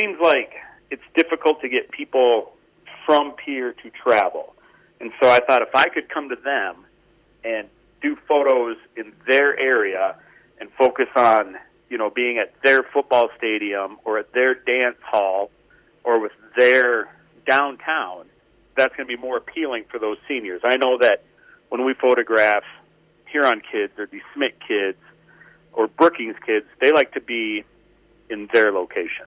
seems like it's difficult to get people from Pierre to travel. And so I thought if I could come to them and do photos in their area and focus on, being at their football stadium or at their dance hall or with their downtown, that's going to be more appealing for those seniors. I know that when we photograph Huron kids or DeSmit kids or Brookings kids, they like to be in their location.